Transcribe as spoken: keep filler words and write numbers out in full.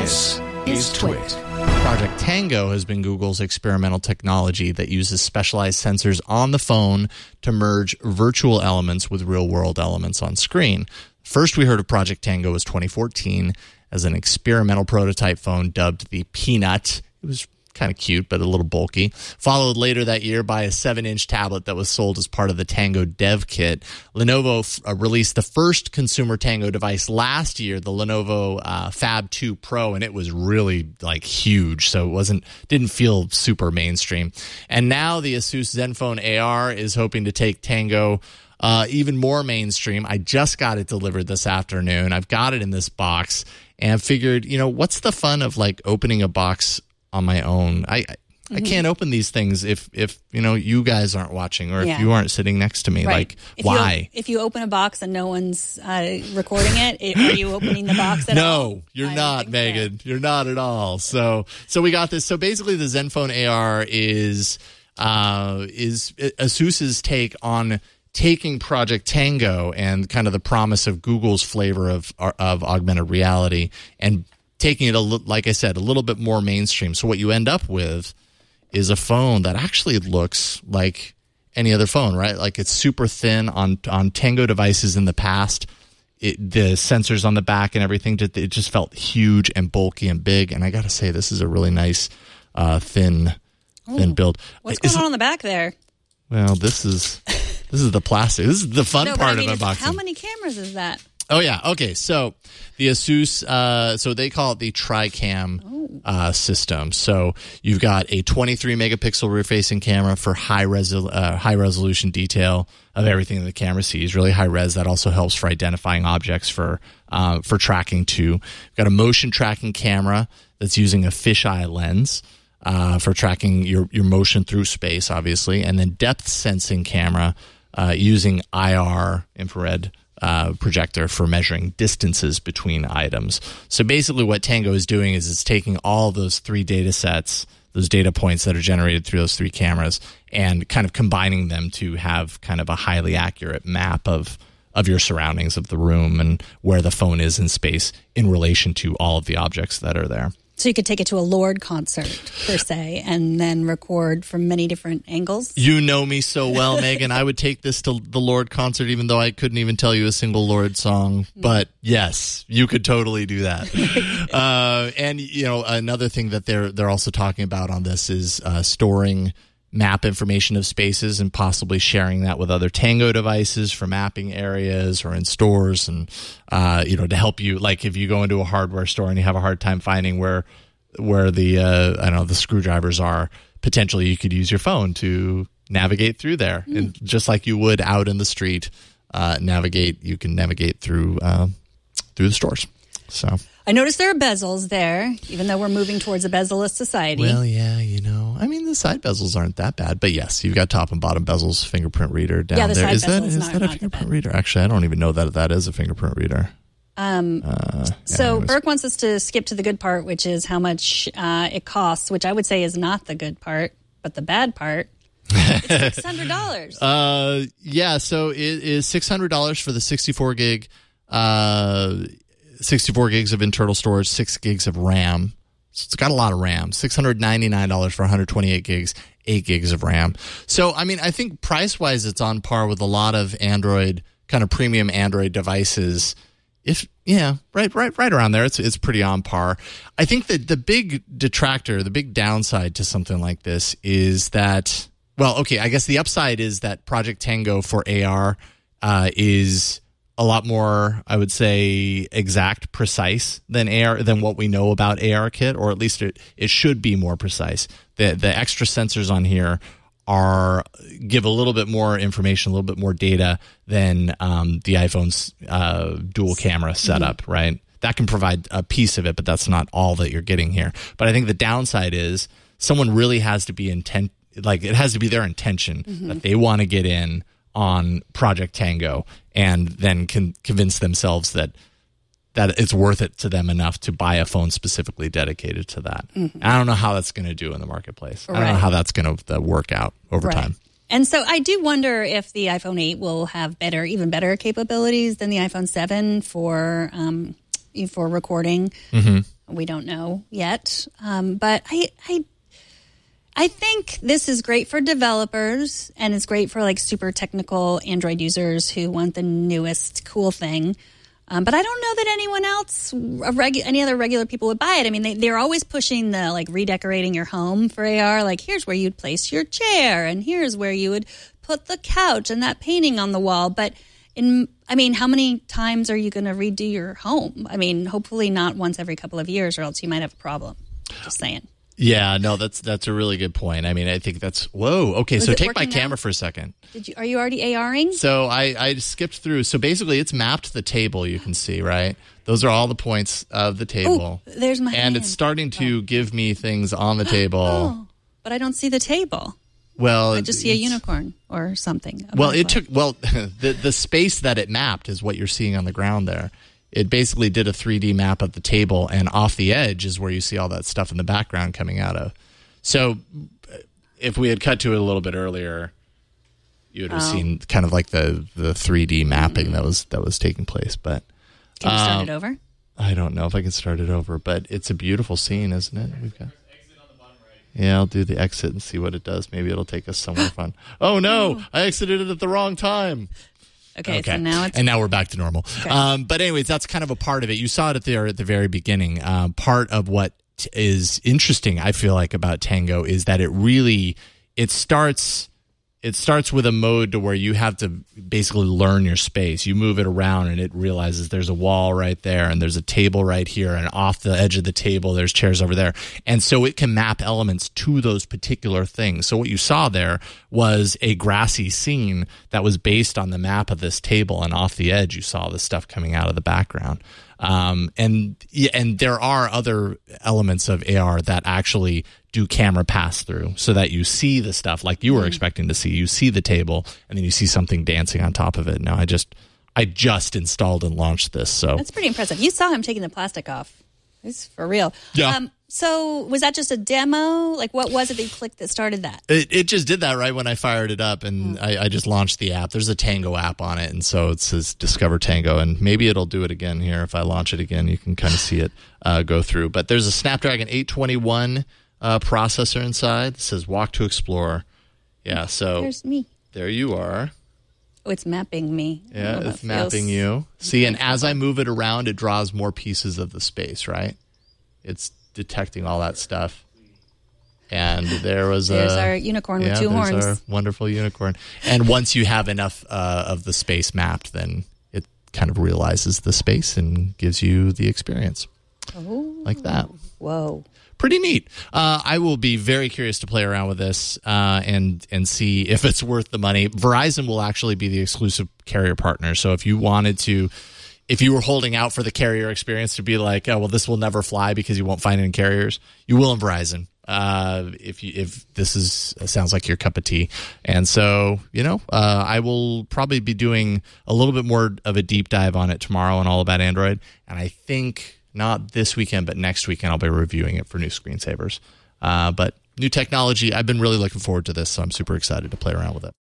This is Twit. Project Tango has been Google's experimental technology that uses specialized sensors on the phone to merge virtual elements with real-world elements on screen. First we heard of Project Tango was twenty fourteen as an experimental prototype phone dubbed the Peanut. It was kind of cute, but a little bulky. Followed later that year by a seven-inch tablet that was sold as part of the Tango Dev Kit. Lenovo f- uh, released the first consumer Tango device last year, the Lenovo uh, Fab two Pro, and it was really like huge, so it wasn't didn't feel super mainstream. And now the Asus Zenfone A R is hoping to take Tango uh, even more mainstream. I just got it delivered this afternoon. I've got it in this box, and figured, you know, what's the fun of like opening a box on my own? I I, mm-hmm. I can't open these things if if you know you guys aren't watching or if yeah. you aren't sitting next to me. Right. Like, if why? You, if you open a box and no one's uh, recording it, it, are you opening the box at no, all? No, you're I not, Megan. So. You're not at all. So so we got this. So basically, the Zenfone A R is uh, is Asus's take on taking Project Tango and kind of the promise of Google's flavor of of augmented reality and taking it, a li- like I said, a little bit more mainstream. So what you end up with is a phone that actually looks like any other phone, right? Like it's super thin on on Tango devices in the past. It, the sensors on the back and everything, it just felt huge and bulky and big. And I got to say, this is a really nice, uh, thin, thin Ooh, build. What's is going it, on in the back there? Well, this is this is the plastic. This is the fun no, part I mean, of unboxing. How many cameras is that? Oh, yeah. Okay. So the Asus, uh, so they call it the TriCam oh. uh, system. So you've got a twenty-three megapixel rear-facing camera for high, resol- uh, high resolution detail of everything that the camera sees. Really high res. That also helps for identifying objects for uh, for tracking too. You've got a motion tracking camera that's using a fisheye lens uh, for tracking your, your motion through space, obviously. And then depth sensing camera uh, using I R, infrared Uh, projector for measuring distances between items. So basically what Tango is doing is it's taking all those three data sets, those data points that are generated through those three cameras, and kind of combining them to have kind of a highly accurate map of of your surroundings, of the room and where the phone is in space in relation to all of the objects that are there. So you could take it to a Lorde concert, per se, and then record from many different angles? You know me so well, Megan. I would take this to the Lorde concert, even though I couldn't even tell you a single Lorde song. But yes, you could totally do that. uh, and, you know, another thing that they're they're also talking about on this is uh, storing map information of spaces and possibly sharing that with other Tango devices for mapping areas or in stores, and uh, you know, to help you, like if you go into a hardware store and you have a hard time finding where where the uh, I don't know the screwdrivers are, potentially you could use your phone to navigate through there, mm. and just like you would out in the street, uh, navigate. You can navigate through uh, through the stores. So. I noticed there are bezels there, even though we're moving towards a bezel-less society. Well, yeah, you know. I mean, the side bezels aren't that bad. But yes, you've got top and bottom bezels, fingerprint reader down yeah, the there. Side is that, is not, that a not fingerprint reader? Actually, I don't even know that that is a fingerprint reader. Um, uh, yeah, so anyways. Burke wants us to skip to the good part, which is how much uh, it costs, which I would say is not the good part, but the bad part. It's six hundred dollars. uh, yeah, so it is six hundred dollars for the sixty-four gig uh sixty-four gigs of internal storage, six gigs of RAM. So it's got a lot of RAM. six hundred ninety-nine dollars for one hundred twenty-eight gigs, eight gigs of RAM. So, I mean, I think price-wise it's on par with a lot of Android, kind of premium Android devices. If, yeah, right right, right around there. It's it's pretty on par. I think that the big detractor, the big downside to something like this is that, well, okay, I guess the upside is that Project Tango for A R uh, is a lot more, I would say, exact, precise than A R than what we know about ARKit, or at least it, it should be more precise. The the extra sensors on here are give a little bit more information, a little bit more data than um, the iPhone's uh, dual camera setup, mm-hmm. right? That can provide a piece of it, but that's not all that you're getting here. But I think the downside is someone really has to be intent, like it has to be their intention mm-hmm. that they want to get in on Project Tango and then can convince themselves that that it's worth it to them enough to buy a phone specifically dedicated to that. Mm-hmm. I don't know how that's going to do in the marketplace. Right. I don't know how that's going to work out over right. time. And so I do wonder if the iPhone eight will have better, even better capabilities than the iPhone seven for um, for recording. Mm-hmm. We don't know yet. Um, but I, I, I think this is great for developers, and it's great for like super technical Android users who want the newest cool thing. Um, but I don't know that anyone else, a regu- any other regular people would buy it. I mean, they, they're always pushing the like redecorating your home for A R. Like, here's where you'd place your chair, and here's where you would put the couch and that painting on the wall. But in, I mean, how many times are you going to redo your home? I mean, hopefully not once every couple of years, or else you might have a problem. Just saying. Yeah, no, that's that's a really good point. I mean, I think that's whoa. Okay, Was so it take my working camera now? for a second. Did you? Are you already ARing? So I, I skipped through. So basically, it's mapped the table. You can see, right? Those are all the points of the table. Oh, there's my and hand. it's starting to Oh. give me things on the table. Oh, but I don't see the table. Well, I just see a it's- unicorn or something. a Well, it butterfly. took well the the space that it mapped is what you're seeing on the ground there. It basically did a three D map of the table, and off the edge is where you see all that stuff in the background coming out of. So, if we had cut to it a little bit earlier, you would have Oh. seen kind of like the, the three D mapping that was that was taking place. But Can you start um, it over? I don't know if I can start it over. But it's a beautiful scene, isn't it? We've got. Yeah, I'll do the exit and see what it does. Maybe it'll take us somewhere fun. Oh no, I exited it at the wrong time. Okay, so now it's and now we're back to normal. Um, but anyways, that's kind of a part of it. You saw it at the at the very beginning. Um, part of what t- is interesting, I feel like, about Tango is that it really it starts it starts with a mode to where you have to basically learn your space. You move it around, and it realizes there's a wall right there, and there's a table right here, and off the edge of the table, there's chairs over there. And so it can map elements to those particular things. So what you saw there was a grassy scene that was based on the map of this table, and off the edge, you saw the stuff coming out of the background. Um, and yeah, and there are other elements of A R that actually do camera pass through, so that you see the stuff like you were expecting to see. You see the table, and then you see something dancing on top of it. Now, I just I just installed and launched this, so That's pretty impressive. You saw him taking the plastic off. It's for real. Yeah. Um, so was that just a demo? Like, what was it that you clicked that started that? It, it just did that right when I fired it up, and I, I just launched the app. There's a Tango app on it, and so it says Discover Tango, and maybe it'll do it again here. If I launch it again, you can kind of see it uh, go through. But there's a Snapdragon eight twenty-one uh, processor inside. It says Walk to Explore. Yeah, so There's me. there you are. Oh, it's mapping me. Yeah, Oh, that it's feels- mapping you. See, and as I move it around, it draws more pieces of the space, right? It's detecting all that stuff. And there was a... There's our unicorn yeah, with two there's horns. our wonderful unicorn. And once you have enough uh, of the space mapped, then it kind of realizes the space and gives you the experience. Oh, Like that. whoa. Pretty neat. Uh, I will be very curious to play around with this uh, and and see if it's worth the money. Verizon will actually be the exclusive carrier partner. So if you wanted to, if you were holding out for the carrier experience to be like, oh well, this will never fly because you won't find it in carriers, you will in Verizon. Uh, if you if this is sounds like your cup of tea, and so you know, uh, I will probably be doing a little bit more of a deep dive on it tomorrow on All About Android, and I think. Not this weekend, but next weekend I'll be reviewing it for new screensavers. Uh, but new technology, I've been really looking forward to this, so I'm super excited to play around with it.